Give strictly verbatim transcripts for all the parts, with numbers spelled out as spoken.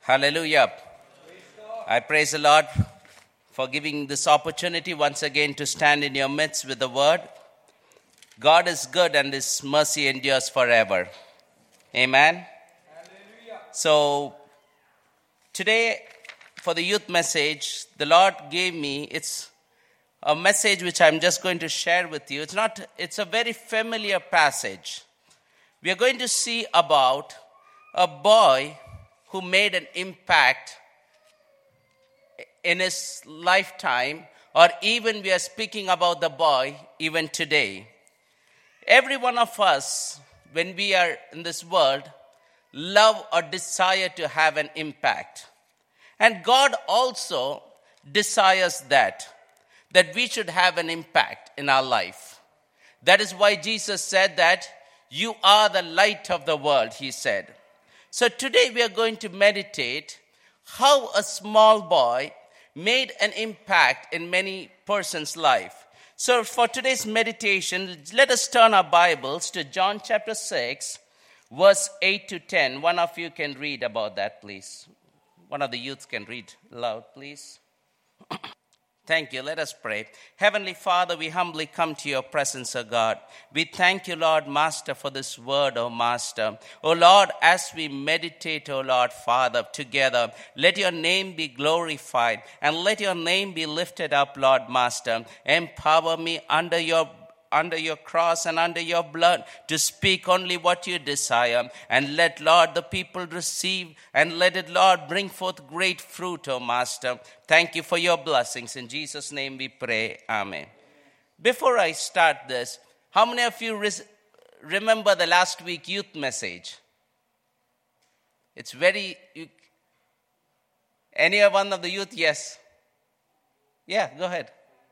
Hallelujah. I praise the Lord for giving this opportunity once again to stand in your midst with the word. God is good and his mercy endures forever. Amen. Hallelujah. So today for the youth message, the Lord gave me, it's a message which I'm just going to share with you. It's not, it's a very familiar passage. We are going to see about a boy who made an impact in his lifetime, or even we are speaking about the boy even today. Every one of us, when we are in this world, love or desire to have an impact. And God also desires that, that we should have an impact in our life. That is why Jesus said that you are the light of the world, he said. So today we are going to meditate how a small boy made an impact in many persons' life. So for today's meditation, let us turn our Bibles to John chapter six, verse eight to ten. One of you can read about that, please. One of the youths can read loud, please. Thank you. Let us pray. Heavenly Father, we humbly come to your presence, O God. We thank you, Lord Master, for this word, O Master. O Lord, as we meditate, O Lord Father, together, let your name be glorified and let your name be lifted up, Lord Master. Empower me under your under your cross and under your blood to speak only what you desire. And let, Lord, the people receive and let it, Lord, bring forth great fruit, O Master. Thank you for your blessings. In Jesus' name we pray. Amen. Before I start this, how many of you res- remember the last week youth message? It's very... You, any one of the youth? Yes. Yeah, go ahead.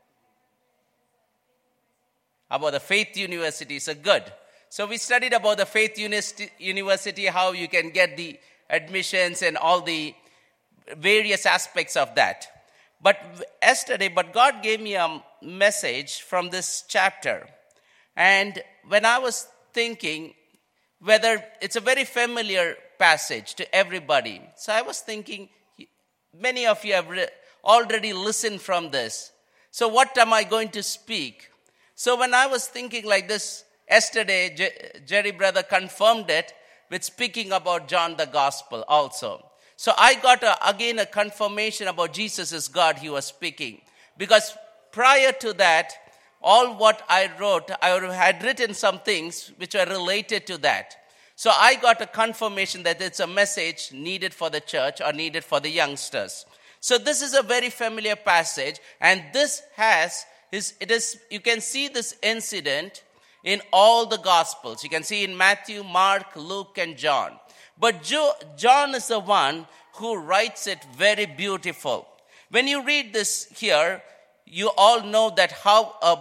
About the Faith University. So good. So we studied about the Faith University, how you can get the admissions and all the various aspects of that. But yesterday, but God gave me a message from this chapter. And when I was thinking whether it's a very familiar passage to everybody. So I was thinking, many of you have re- already listened from this. So what am I going to speak? So when I was thinking like this, yesterday, J- Jerry brother confirmed it with speaking about John the Gospel also. So I got a, again a confirmation about Jesus is God he was speaking. Because prior to that, all what I wrote, I had written some things which were related to that. So I got a confirmation that it's a message needed for the church or needed for the youngsters. So this is a very familiar passage, and this has... Is, it is, you can see this incident in all the Gospels. You can see in Matthew, Mark, Luke, and John. But Jo, John is the one who writes it very beautiful. When you read this here, you all know that how uh,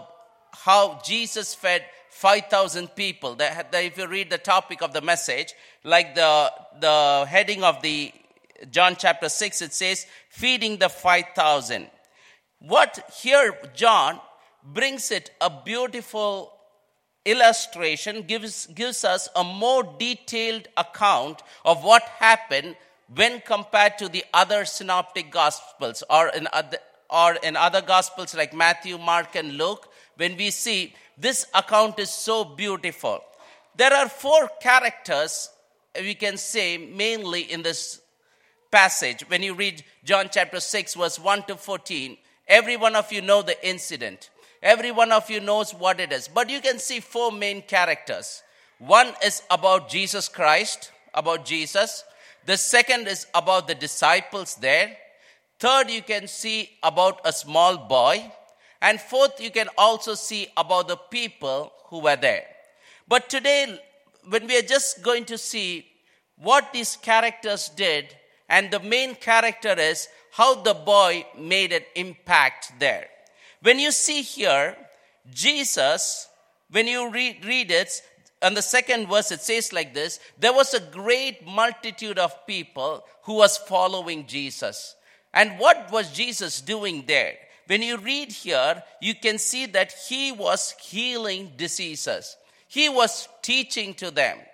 how Jesus fed five thousand people. That, that if you read the topic of the message, like the, the heading of the John chapter six, it says, feeding the five thousand. What here John brings it a beautiful illustration, gives, gives us a more detailed account of what happened when compared to the other synoptic gospels or in other, or in other gospels like Matthew, Mark, and Luke. When we see this account is so beautiful. There are four characters we can say mainly in this passage. When you read John chapter six, verse one to fourteen, every one of you know the incident. Every one of you knows what it is. But you can see four main characters. One is about Jesus Christ, about Jesus. The second is about the disciples there. Third, you can see about a small boy. And fourth, you can also see about the people who were there. But today, when we are just going to see what these characters did, and the main character is how the boy made an impact there. When you see here, Jesus, when you read, read it, on the second verse it says like this, there was a great multitude of people who was following Jesus. And what was Jesus doing there? When you read here, you can see that he was healing diseases. He was teaching to them.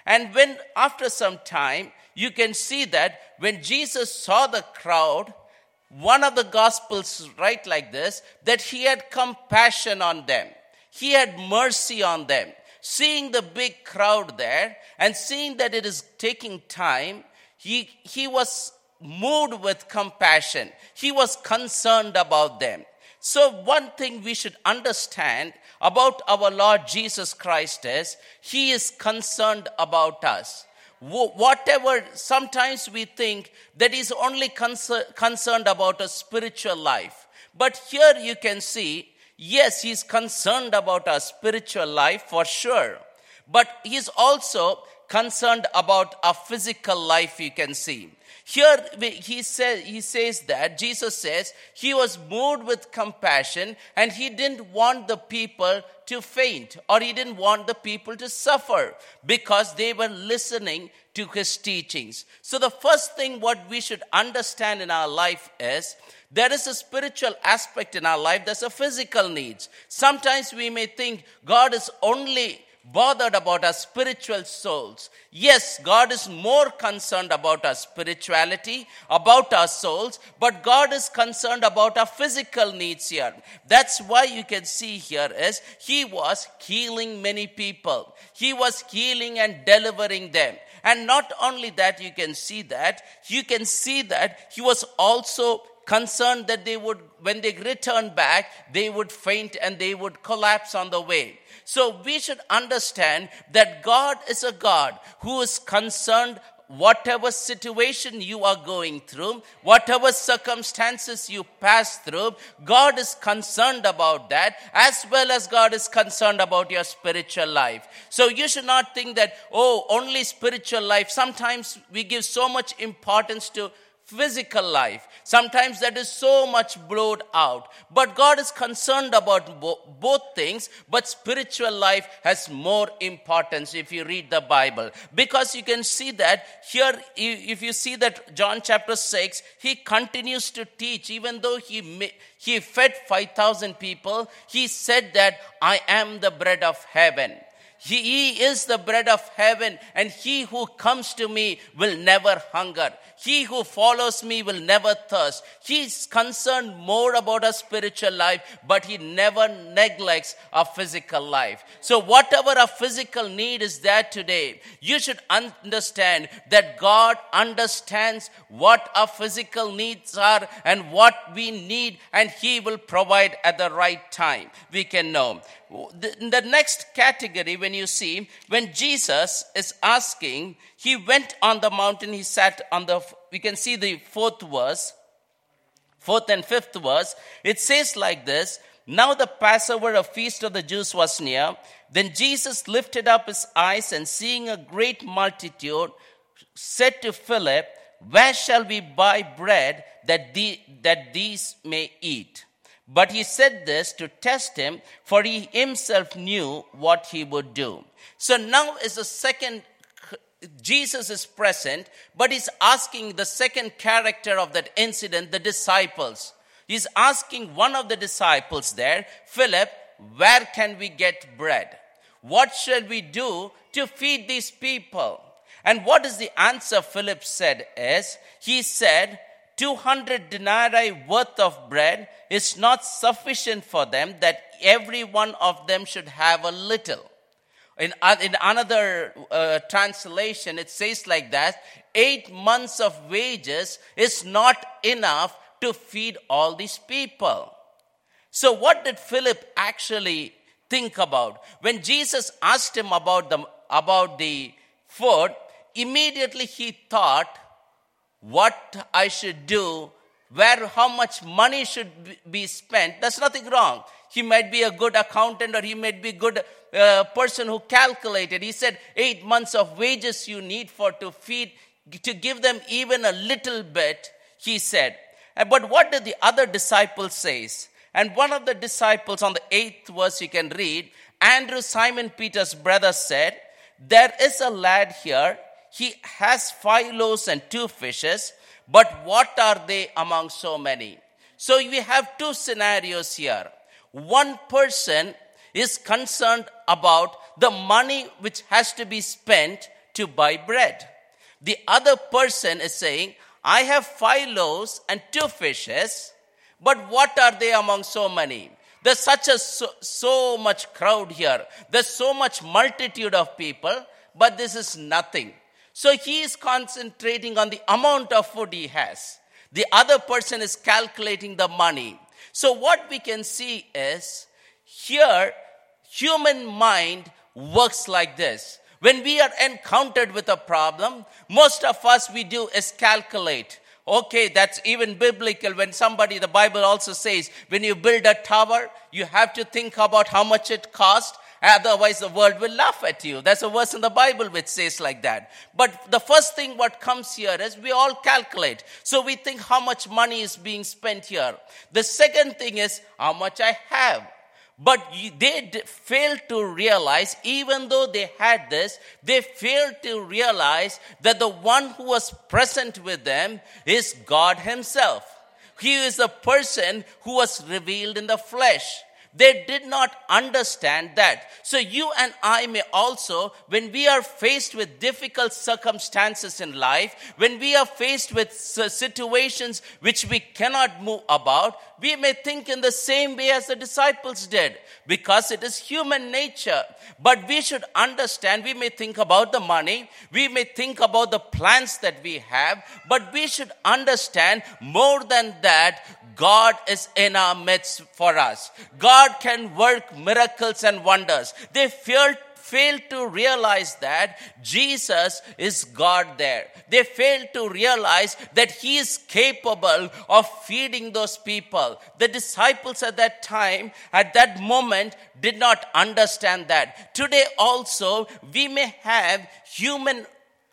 And when after some time, you can see that when Jesus saw the crowd, one of the Gospels write like this, that he had compassion on them. He had mercy on them. Seeing the big crowd there and seeing that it is taking time, he, he was moved with compassion. He was concerned about them. So one thing we should understand about our Lord Jesus Christ is, he is concerned about us. Whatever, sometimes we think that he's only concer- concerned about a spiritual life. But here you can see, yes, he's concerned about our spiritual life for sure. But he's also concerned about our physical life, you can see. Here he says, he says that, Jesus says, he was moved with compassion and he didn't want the people to faint, or he didn't want the people to suffer because they were listening to his teachings. So the first thing what we should understand in our life is, there is a spiritual aspect in our life, there's a physical needs. Sometimes we may think God is only bothered about our spiritual souls. Yes, God is more concerned about our spirituality, about our souls, but God is concerned about our physical needs here. That's why you can see here is, he was healing many people. He was healing and delivering them. And not only that, you can see that, you can see that he was also concerned that they would, when they return back, they would faint and they would collapse on the way. So we should understand that God is a God who is concerned whatever situation you are going through, whatever circumstances you pass through, God is concerned about that, as well as God is concerned about your spiritual life. So you should not think that, oh, only spiritual life. Sometimes we give so much importance to physical life. Sometimes that is so much blowed out. But God is concerned about bo- both things, but spiritual life has more importance if you read the Bible. Because you can see that here, if you see that John chapter six, he continues to teach. Even though he, he fed five thousand people, he said that, I am the bread of heaven. He, he is the bread of heaven, and he who comes to me will never hunger. He who follows me will never thirst. He is concerned more about our spiritual life, but he never neglects our physical life. So whatever our physical need is there today, you should understand that God understands what our physical needs are and what we need, and he will provide at the right time. We can know. The, the next category, when you see, when Jesus is asking, he went on the mountain, he sat on the, we can see the fourth verse, fourth and fifth verse. It says like this, now the Passover, a feast of the Jews, was near. Then Jesus lifted up his eyes and seeing a great multitude, said to Philip, where shall we buy bread that, the, that these may eat? But he said this to test him, for he himself knew what he would do. So now is the second, Jesus is present, but he's asking the second character of that incident, the disciples. He's asking one of the disciples there, Philip, where can we get bread? What shall we do to feed these people? And what is the answer Philip said is, he said, two hundred denarii worth of bread is not sufficient for them, that every one of them should have a little. In, in another uh, translation, it says like that, eight months of wages is not enough to feed all these people. So what did Philip actually think about? When Jesus asked him about the, about the food, immediately he thought, what I should do, where, how much money should be spent. There's nothing wrong. He might be a good accountant, or he might be a good uh, person who calculated. He said, eight months of wages you need for to feed, to give them even a little bit, he said. But what did the other disciples say? And one of the disciples on the eighth verse you can read, Andrew, Simon Peter's brother, said, there is a lad here. He has five loaves and two fishes, but what are they among so many? So we have two scenarios here. One person is concerned about the money which has to be spent to buy bread. The other person is saying, I have five loaves and two fishes, but what are they among so many? There's such a so, so much crowd here. There's so much multitude of people, but this is nothing. So he is concentrating on the amount of food he has. The other person is calculating the money. So what we can see is, here, human mind works like this. When we are encountered with a problem, most of us we do is calculate. Okay, that's even biblical. When somebody, the Bible also says, when you build a tower, you have to think about how much it cost. Otherwise, the world will laugh at you. There's a verse in the Bible which says like that. But the first thing what comes here is we all calculate. So we think how much money is being spent here. The second thing is how much I have. But they failed to realize, even though they had this, they failed to realize that the one who was present with them is God himself. He is the person who was revealed in the flesh. They did not understand that. So you and I may also, when we are faced with difficult circumstances in life, when we are faced with situations which we cannot move about, we may think in the same way as the disciples did, because it is human nature. But we should understand, we may think about the money, we may think about the plans that we have, but we should understand more than that, God is in our midst for us. God can work miracles and wonders. They failed failed to realize that Jesus is God there. They failed to realize that he is capable of feeding those people. The disciples at that time, at that moment, did not understand that. Today also, we may have human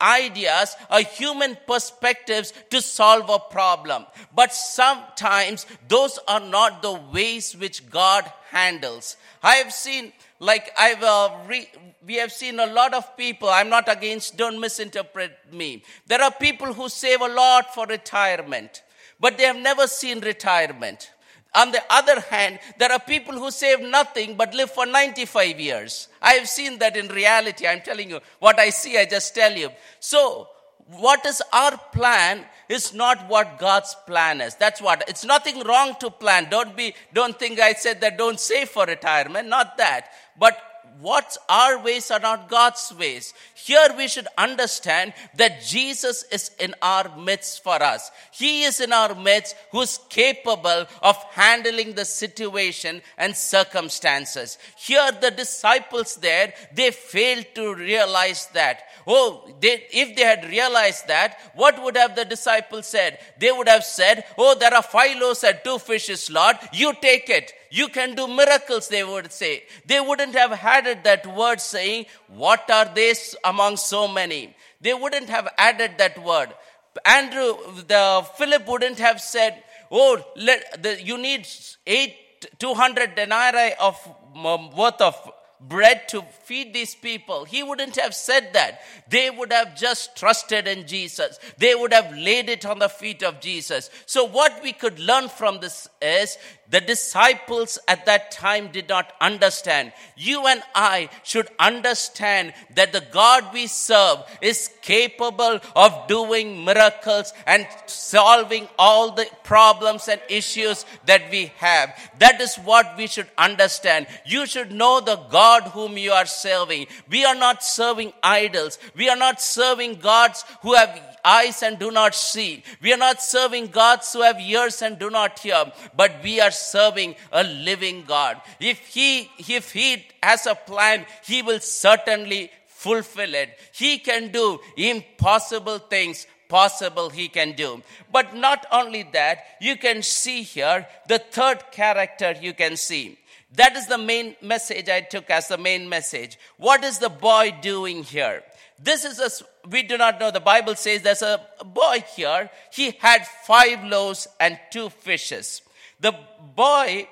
ideas or human perspectives to solve a problem. But sometimes those are not the ways which God handles. I have seen, like I've uh, re- we have seen a lot of people, I'm not against, don't misinterpret me. There are people who save a lot for retirement, but they have never seen retirement. On the other hand, there are people who save nothing but live for ninety-five years. I have seen that in reality. I'm telling you, what I see, I just tell you. So, what is our plan is not what God's plan is. That's what, it's nothing wrong to plan. Don't be, don't think I said that don't save for retirement. Not that. But what's our ways are not God's ways. Here we should understand that Jesus is in our midst for us. He is in our midst who's capable of handling the situation and circumstances. Here the disciples there, they failed to realize that. Oh, they, if they had realized that, what would have the disciples said? They would have said, oh, there are five loaves and two fishes, Lord. You take it. You can do miracles, they would say. They wouldn't have added that word saying, what are they among so many? They wouldn't have added that word. Andrew, the Philip wouldn't have said, oh, let, the, you need eight, two hundred denarii of um, worth of bread to feed these people. He wouldn't have said that. They would have just trusted in Jesus. They would have laid it on the feet of Jesus. So what we could learn from this is the disciples at that time did not understand. You and I should understand that the God we serve is capable of doing miracles and solving all the problems and issues that we have. That is what we should understand. You should know the God whom you are serving. We are not serving idols. We are not serving gods who have eyes and do not see. We are not serving gods who have ears and do not hear. But we are serving a living God. If he, if he has a plan, he will certainly fulfill it. He can do impossible things. Possible he can do. But not only that, you can see here the third character you can see. That is the main message I took as the main message. What is the boy doing here? This is a, we do not know. The Bible says there's a boy here. He had five loaves and two fishes. The boy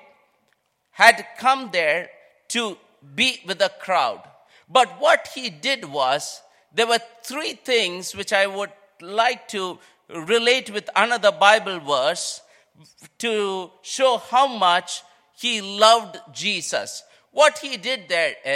had come there to be with the crowd. But what he did was, there were three things which I would like to relate with another Bible verse to show how much he loved Jesus. What he did there is,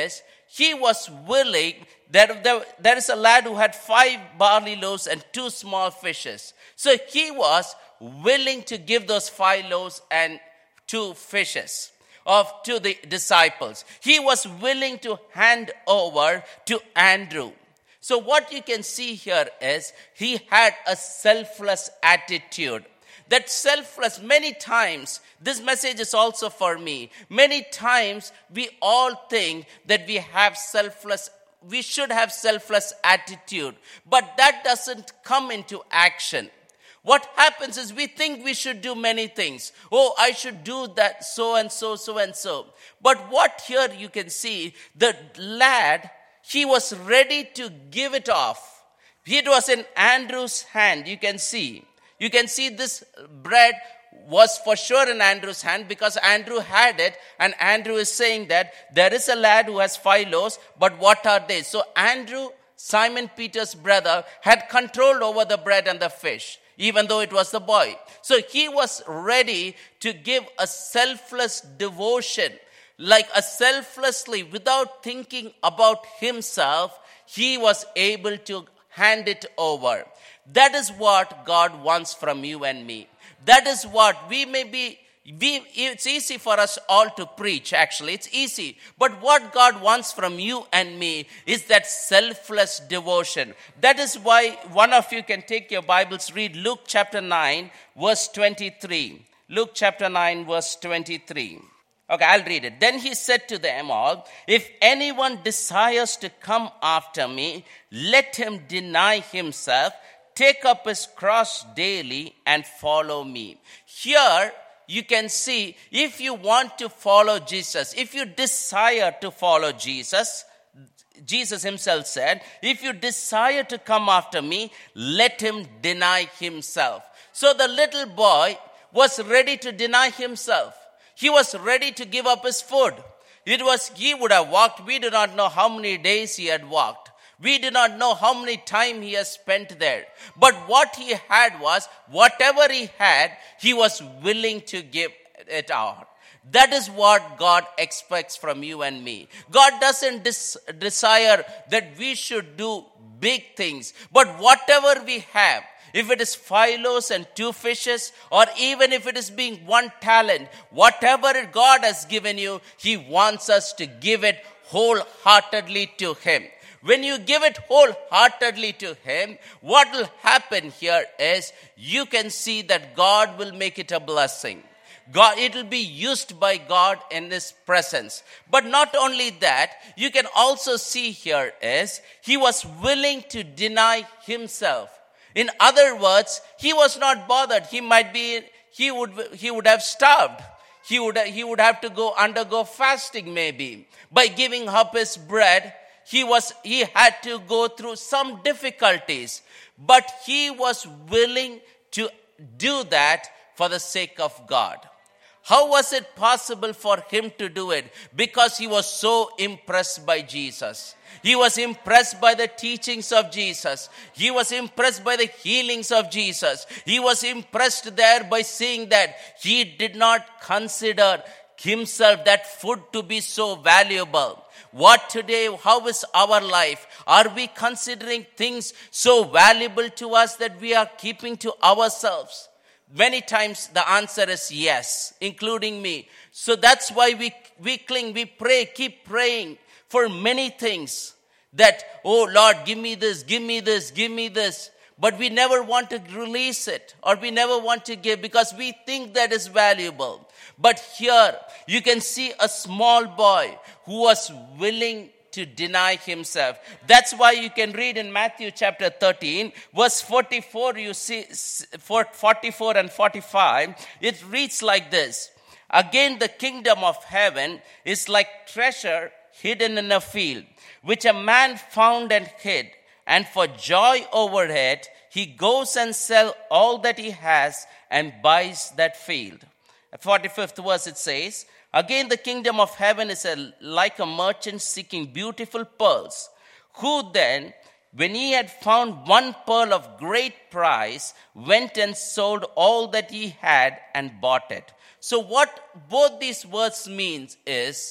he was willing. There, there, there is a lad who had five barley loaves and two small fishes. So he was willing to give those five loaves and two fishes of to the disciples. He was willing to hand over to Andrew. So what you can see here is he had a selfless attitude. That selfless, many times, this message is also for me. Many times we all think that we have selfless, we should have selfless attitude, but that doesn't come into action. What happens is we think we should do many things. Oh, I should do that so and so, so and so. But what here you can see, the lad, he was ready to give it off. It was in Andrew's hand, you can see. You can see this bread was for sure in Andrew's hand because Andrew had it, and Andrew is saying that there is a lad who has five loaves, but what are they? So Andrew, Simon Peter's brother, had control over the bread and the fish, even though it was the boy. So he was ready to give a selfless devotion, like a selflessly, without thinking about himself, he was able to hand it over. That is what God wants from you and me. That is what we may be, we, it's easy for us all to preach, actually. It's easy. But what God wants from you and me is that selfless devotion. That is why one of you can take your Bibles, read Luke chapter nine, verse twenty-three. Luke chapter nine, verse twenty-three. Okay, I'll read it. Then he said to them all, if anyone desires to come after me, let him deny himself, take up his cross daily and follow me. Here you can see, if you want to follow Jesus, if you desire to follow Jesus, Jesus himself said, if you desire to come after me, let him deny himself. So the little boy was ready to deny himself. He was ready to give up his food. It was, he would have walked. We do not know how many days he had walked. We do not know how many time he has spent there. But what he had was, whatever he had, he was willing to give it out. That is what God expects from you and me. God doesn't des- desire that we should do big things. But whatever we have, if it is five loaves and two fishes, or even if it is being one talent, whatever God has given you, he wants us to give it wholeheartedly to him. When you give it wholeheartedly to him, what will happen here is you can see that God will make it a blessing. God, it will be used by God in his presence. But not only that, you can also see here is he was willing to deny himself. In other words, he was not bothered. He might be, he would, he would have starved. He would, he would have to go undergo fasting maybe. By giving up his bread, he was, he had to go through some difficulties. But he was willing to do that for the sake of God. How was it possible for him to do it? Because he was so impressed by Jesus. He was impressed by the teachings of Jesus. He was impressed by the healings of Jesus. He was impressed there by seeing that he did not consider himself, that food, to be so valuable. What today, how is our life? Are we considering things so valuable to us that we are keeping to ourselves? Many times the answer is yes, including me. So that's why we, we cling, we pray, keep praying for many things. That, oh Lord, give me this, give me this, give me this. But we never want to release it, or we never want to give because we think that is valuable. But here you can see a small boy who was willing to deny himself. That's why you can read in Matthew chapter thirteen, verse forty-four, you see forty-four and forty-five, it reads like this. Again, the kingdom of heaven is like treasure hidden in a field, which a man found and hid. And for joy over it, he goes and sells all that he has and buys that field. forty-fifth verse it says, again, the kingdom of heaven is a, like a merchant seeking beautiful pearls, who then, when he had found one pearl of great price, went and sold all that he had and bought it. So what both these words means is,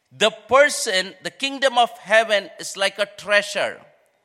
The person, the kingdom of heaven is like a treasure.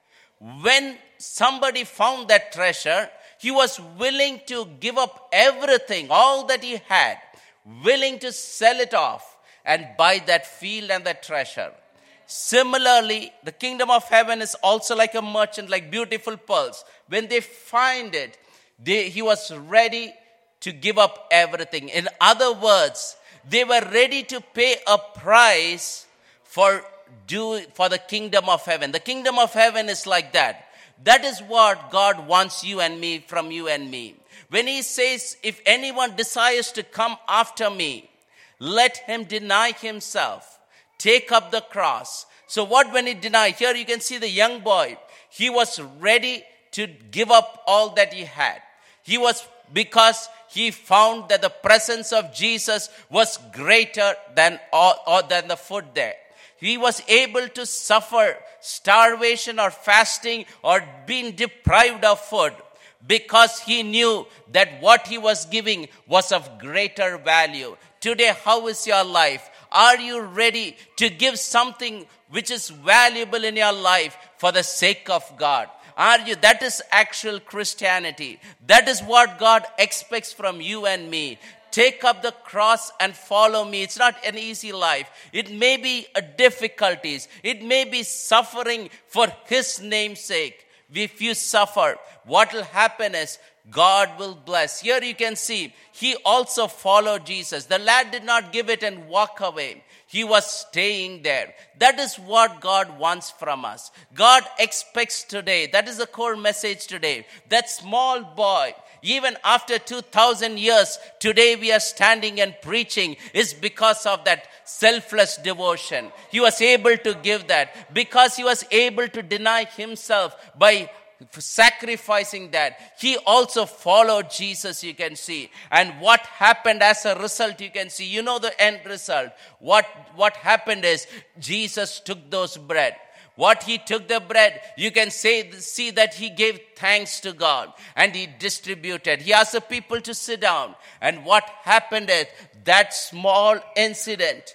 When somebody found that treasure, he was willing to give up everything, all that he had, willing to sell it off and buy that field and that treasure. Similarly, the kingdom of heaven is also like a merchant, like beautiful pearls. When they find it, they, he was ready to give up everything. In other words, they were ready to pay a price for do for the kingdom of heaven. The kingdom of heaven is like that. That is what God wants you and me from you and me. When he says, if anyone desires to come after me, let him deny himself, take up the cross. So what when he denied? Here you can see the young boy. He was ready to give up all that he had. He was, because he found that the presence of Jesus was greater than all, or than the food there. He was able to suffer starvation or fasting or being deprived of food because he knew that what he was giving was of greater value. Today, how is your life? Are you ready to give something which is valuable in your life for the sake of God? Are you? That is actual Christianity. That is what God expects from you and me. Take up the cross and follow me. It's not an easy life. It may be a difficulties. It may be suffering for his name's sake. If you suffer, what will happen is God will bless. Here you can see, he also followed Jesus. The lad did not give it and walk away. He was staying there. That is what God wants from us. God expects today, that is the core message today. That small boy, even after two thousand years, today we are standing and preaching is because of that selfless devotion. He was able to give that because he was able to deny himself by sacrificing that. He also followed Jesus, you can see. And what happened as a result, you can see. You know the end result. What, what happened is Jesus took those bread. What he took the bread, you can say, see that he gave thanks to God and he distributed. He asked the people to sit down. And what happened is that small incident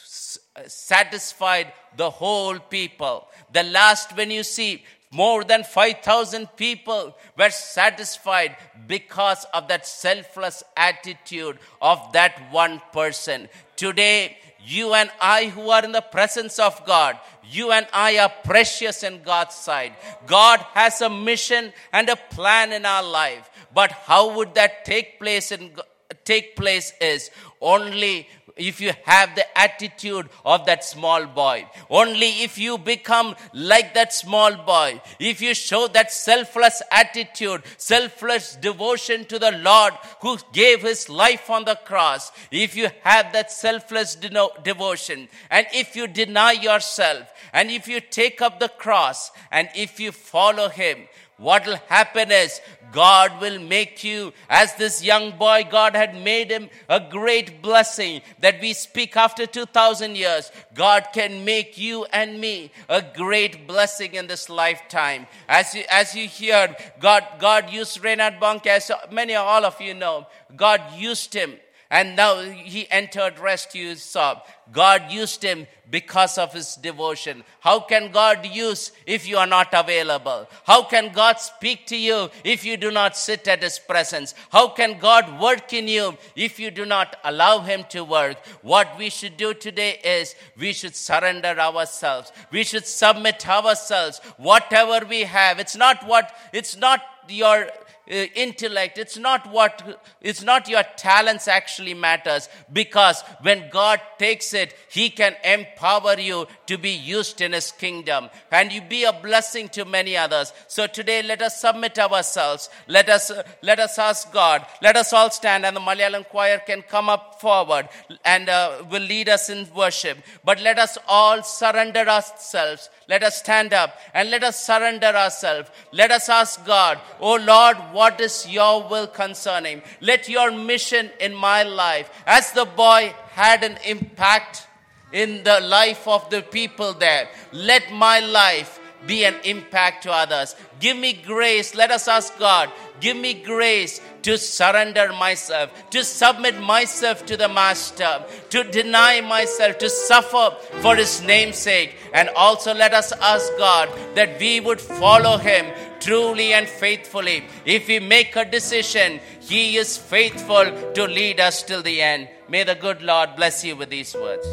satisfied the whole people. The last, when you see, more than five thousand people were satisfied because of that selfless attitude of that one person. Today, you and I who are in the presence of God, you and I are precious in God's sight. God has a mission and a plan in our life. But how would that take place in take place is only if you have the attitude of that small boy. Only if you become like that small boy. If you show that selfless attitude, selfless devotion to the Lord who gave his life on the cross. If you have that selfless de- devotion. And if you deny yourself. And if you take up the cross. And if you follow him. What will happen is God will make you, as this young boy, God had made him a great blessing that we speak after two thousand years. God can make you and me a great blessing in this lifetime. As you, as you hear, God, God used Reinhard Bonnke, as many, all of you know, God used him. And now he entered rest, you saw. God used him because of his devotion. How can God use if you are not available? How can God speak to you if you do not sit at his presence? How can God work in you if you do not allow him to work? What we should do today is we should surrender ourselves. We should submit ourselves. Whatever we have, it's not what, it's not your Uh, intellect, it's not what, it's not your talents actually matters, because when God takes it, he can empower you to be used in his kingdom and you be a blessing to many others. So today let us submit ourselves. Let us, uh, let us ask God. Let us all stand, and the Malayalam choir can come up forward and uh, will lead us in worship. But let us all surrender ourselves. Let us stand up and let us surrender ourselves. Let us ask God, oh Lord, what is your will concerning? Let your mission in my life, as the boy had an impact in the life of the people there, let my life be an impact to others. Give me grace. Let us ask God, give me grace to surrender myself, to submit myself to the Master, to deny myself, to suffer for His name's sake. And also let us ask God that we would follow Him truly and faithfully. If we make a decision, He is faithful to lead us till the end. May the good Lord bless you with these words.